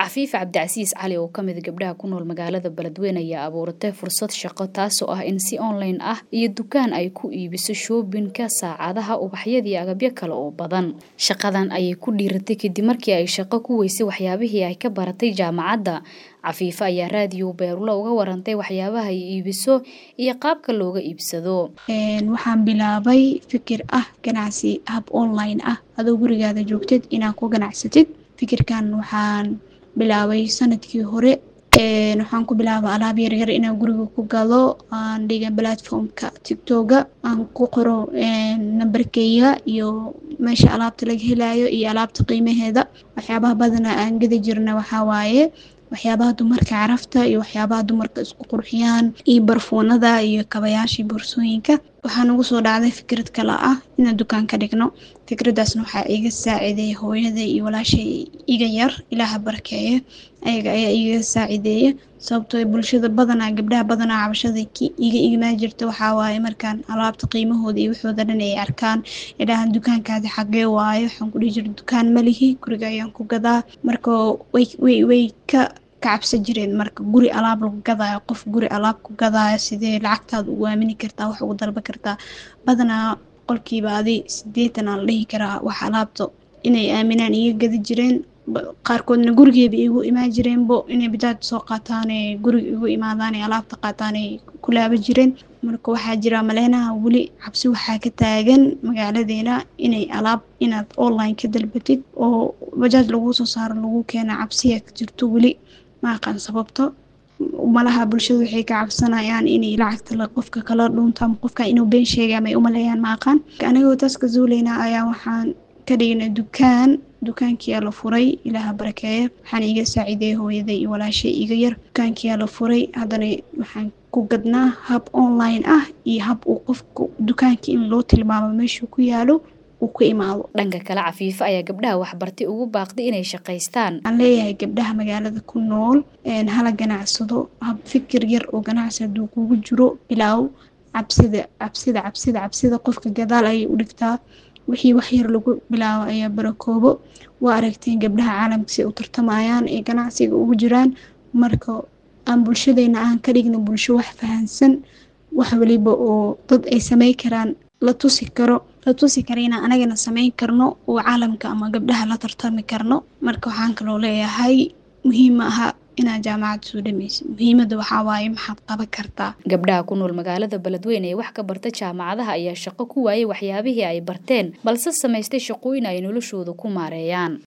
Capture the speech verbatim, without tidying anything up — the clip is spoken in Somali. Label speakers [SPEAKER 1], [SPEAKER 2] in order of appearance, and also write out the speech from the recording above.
[SPEAKER 1] Cafiif Cabdicasiis Cali oo kamid gabdhaha ku nool magaalada Beledweyne ayaa abuuratay fursad shaqo taas oo ah in si online ah iyo dukaan ay ku iibiso shopping-ka saacadaha ubaxyada iyo agabyo kale oo badan. Shaqadan ayay ku dhiiratay kadib markii ay shaqo ku weysay waxyaabihii ay ka baratay jaamacadda. Cafiif ayaa raadiyo Beerulo uga warantay waxyaabaha ay iibiso iyo qaabka looga iibsado.
[SPEAKER 2] Een waxaan bilaabay fikir ah ganacsi hab online ah adoo gurigaada joogtid inaad ku ganacsatid. Fikirkan waxaan bilaabay sanadkii hore ee waxaan ku bilaabay alaab yar yar inaan guriga ku gado aan dhiga platform-ka TikTok-ga aan ku qoro een numberkayga iyo meesha alaabta laga helayo iyo alaabta qiimaheeda waxyaabaha badan aan gadi jirnay waxa waaye waxyaabaha dumarka carafta iyo waxyaabaha dumarka isku qurxiyaan iyo barfuunada iyo kabayaasha boorsooyinka waxaan ugu soo dhacday fikrad kale ah inaan dukaan ka dhigno. Fikradaasna waxa iga saaciday hooyaday iyo walaashay iga yar Ilaaha barkeeyo ayaga ayaa iga saacideeyay sababtoo ah bulshada badanaa gabdhaha badanaa cabashada iga iimaan jirta waxa waaye markaan alaabta qiimahooda iyo waxooda dhan ay arkaan ilaahan dukaankaada xagee waayo waxaan ku dhihi jiray dukaan ma lihi guriga ayaan ku gadaa marka way way way ka kacabsan jireen marka guri alaab lagu gadaayo qof guri alaab ku gadaayo sidee lacagtaada ugu aamini kartaa wax ugu dalba kartaa badanaa qolkiiba adi sideetan aan dhihi karaa wax alaabto inay aaminaan iga gadi jireen qaarkoodna gurigeeba igu imaan jireen bo inay bidaad soo qaataan ee guriga igu imaadaan ee alaabta qaataan ee ku laaba jireen marka waxaa jira maleenaha wali cabsi waxaa ka taagan magaaladeena inay alaab inaad online ka dalbatid oo bajaaj lagu soo saaro lagu keena cabsiya ka jirto wali ma aqaan sababto malaha bulshadu waxay ka cabsanayaan inay lacagta la qofka kala dhuuntaan qofka inuu been sheegay ama ay u maleeyaan ma aqaan anigoo taas ka zuuleyna ayaa waxaan ka dhignay dukaan dukaankii la furay Ilaaha barakeeyo waxaan iga saaciday hooyaday iyo walaashay iga yar dukaankii la furay hadana waxaan ku gadnaa hab online ah iyo hab uu qofku dukaankii in loo tilmaamo meesha ku yaalo ku imaado.
[SPEAKER 1] Dhanka kale Cafiif ayaa gabdhaha wax bartay ugu baaqday inay shaqeystaan.
[SPEAKER 2] Aan leeyahay gabdhaha magaalada ku nool een hala ganacsado hab fikir yar oo ganacsado kugu jiro bilaaw cabsida cabsida cabsida cabsida qofka gadaal ay u dhigtaa wixii wax yar lagu bilaawo ayaa barakoobo waa aragteen gabdhaha caalamka si u tartamayaan ee ganacsiga ugu jiraan marka aan bulshadeena aan ka dhigno bulsho wax fahansan wax waliba oo dad ay sameey karaan la tusi karo la tusi karina anagana sameyn karno oo caalamka ama gabdhaha la tartami karno marka waxaan kaloo leeyahay muhiim ah ina jaamacad soo dhameeyso muhiimada waxa waaye maxaad qaban kartaa.
[SPEAKER 1] Gabdhaha ku nool magaalada Beledweyne ee wax ka barta jaamacadaha ayaa shaqo ku waayay waxyaabihii ay barteen balse sameystay shaqooyin ay noloshooda ku maareeyaan.